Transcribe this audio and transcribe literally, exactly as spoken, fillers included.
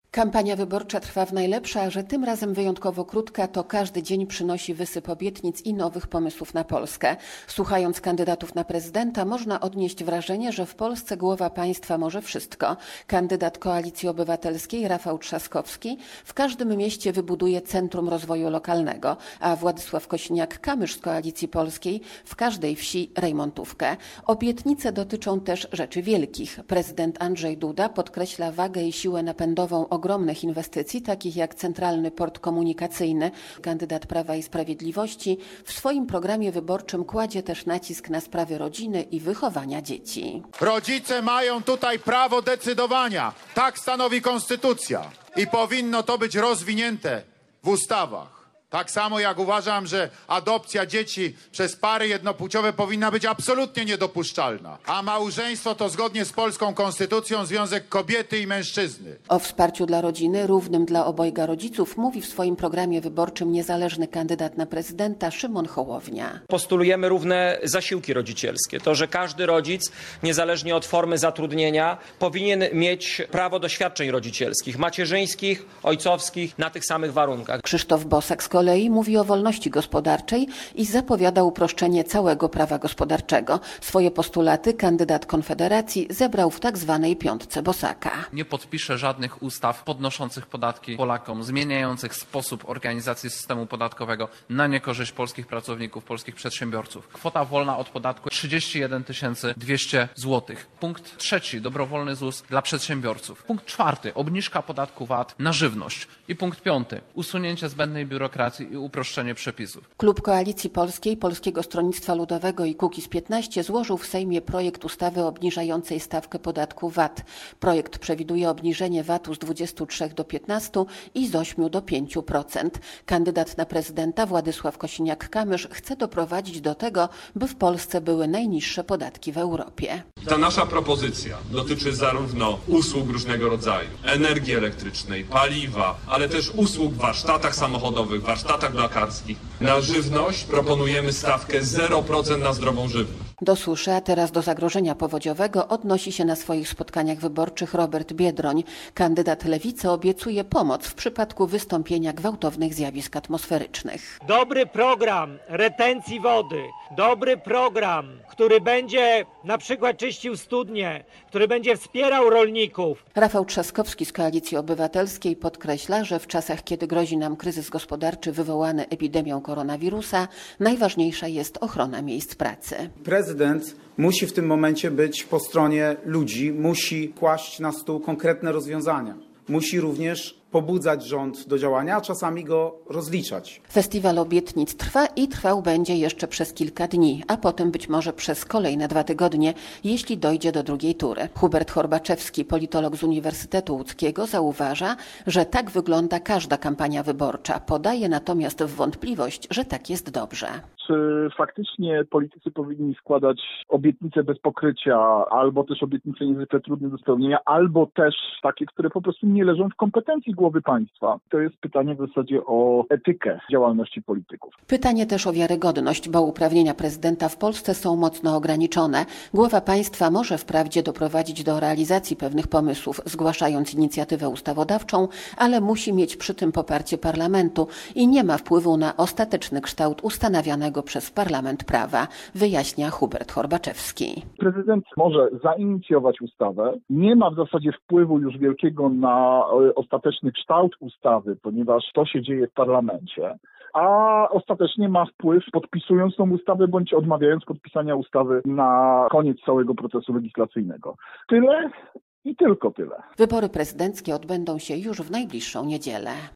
Kampania wyborcza trwa w najlepsze, a że tym razem wyjątkowo krótka, to każdy dzień przynosi wysyp obietnic i nowych pomysłów na Polskę. Słuchając kandydatów na prezydenta, można odnieść wrażenie, że w Polsce głowa państwa może wszystko. Kandydat Koalicji Obywatelskiej Rafał Trzaskowski w każdym mieście wybuduje centrum rozwoju lokalnego, a Władysław Kosiniak-Kamysz z Koalicji Polskiej w każdej wsi remontówkę. Obietnice dotyczą też rzeczy wielkich. Prezydent Andrzej Duda podkreśla wagę i siłę napędową ogromnych inwestycji, takich jak Centralny Port Komunikacyjny. Kandydat Prawa i Sprawiedliwości w swoim programie wyborczym kładzie też nacisk na sprawy rodziny i wychowania dzieci. Rodzice mają tutaj prawo decydowania. Tak stanowi konstytucja. I powinno to być rozwinięte w ustawach. Tak samo jak uważam, że adopcja dzieci przez pary jednopłciowe powinna być absolutnie niedopuszczalna. A małżeństwo to zgodnie z polską konstytucją związek kobiety i mężczyzny. O wsparciu dla rodziny, równym dla obojga rodziców, mówi w swoim programie wyborczym niezależny kandydat na prezydenta Szymon Hołownia. Postulujemy równe zasiłki rodzicielskie. To, że każdy rodzic, niezależnie od formy zatrudnienia, powinien mieć prawo do świadczeń rodzicielskich, macierzyńskich, ojcowskich, na tych samych warunkach. Krzysztof Bosak z kolei mówi o wolności gospodarczej i zapowiada uproszczenie całego prawa gospodarczego. Swoje postulaty kandydat Konfederacji zebrał w tak zwanej piątce Bosaka. Nie podpiszę żadnych ustaw podnoszących podatki Polakom, zmieniających sposób organizacji systemu podatkowego na niekorzyść polskich pracowników, polskich przedsiębiorców. Kwota wolna od podatku trzydzieści jeden tysięcy dwieście złotych. Punkt trzeci, dobrowolny ZUS dla przedsiębiorców. Punkt czwarty, obniżka podatku V A T na żywność. I punkt piąty, usunięcie zbędnej biurokracji i uproszczenie przepisów. Klub Koalicji Polskiej, Polskiego Stronnictwa Ludowego i Kukiz piętnaście złożył w Sejmie projekt ustawy obniżającej stawkę podatku V A T. Projekt przewiduje obniżenie V A T-u z dwudziestu trzech do piętnastu i z ośmiu do pięciu procent. Kandydat na prezydenta Władysław Kosiniak-Kamysz chce doprowadzić do tego, by w Polsce były najniższe podatki w Europie. Ta nasza propozycja dotyczy zarówno usług różnego rodzaju, energii elektrycznej, paliwa, ale też usług w warsztatach samochodowych, warsztatach lekarskich. Na żywność proponujemy stawkę zero procent na zdrową żywność. Do suszy, a teraz do zagrożenia powodziowego odnosi się na swoich spotkaniach wyborczych Robert Biedroń. Kandydat Lewicy obiecuje pomoc w przypadku wystąpienia gwałtownych zjawisk atmosferycznych. Dobry program retencji wody, dobry program, który będzie na przykład czyścił studnie, który będzie wspierał rolników. Rafał Trzaskowski z Koalicji Obywatelskiej podkreśla, że w czasach, kiedy grozi nam kryzys gospodarczy wywołany epidemią koronawirusa, najważniejsza jest ochrona miejsc pracy. Prezydent musi w tym momencie być po stronie ludzi, musi kłaść na stół konkretne rozwiązania. Musi również pobudzać rząd do działania, a czasami go rozliczać. Festiwal obietnic trwa i trwał będzie jeszcze przez kilka dni, a potem być może przez kolejne dwa tygodnie, jeśli dojdzie do drugiej tury. Hubert Horbaczewski, politolog z Uniwersytetu Łódzkiego, zauważa, że tak wygląda każda kampania wyborcza. Podaje natomiast w wątpliwość, że tak jest dobrze. Czy faktycznie politycy powinni składać obietnice bez pokrycia, albo też obietnice niezwykle trudne do spełnienia, albo też takie, które po prostu nie leżą w kompetencji głowy państwa? To jest pytanie w zasadzie o etykę działalności polityków. Pytanie też o wiarygodność, bo uprawnienia prezydenta w Polsce są mocno ograniczone. Głowa państwa może wprawdzie doprowadzić do realizacji pewnych pomysłów, zgłaszając inicjatywę ustawodawczą, ale musi mieć przy tym poparcie parlamentu i nie ma wpływu na ostateczny kształt ustanawianego przez parlament prawa, wyjaśnia Hubert Horbaczewski. Prezydent może zainicjować ustawę, nie ma w zasadzie wpływu już wielkiego na ostateczny kształt ustawy, ponieważ to się dzieje w parlamencie, a ostatecznie ma wpływ podpisując tą ustawę bądź odmawiając podpisania ustawy na koniec całego procesu legislacyjnego. Tyle i tylko tyle. Wybory prezydenckie odbędą się już w najbliższą niedzielę.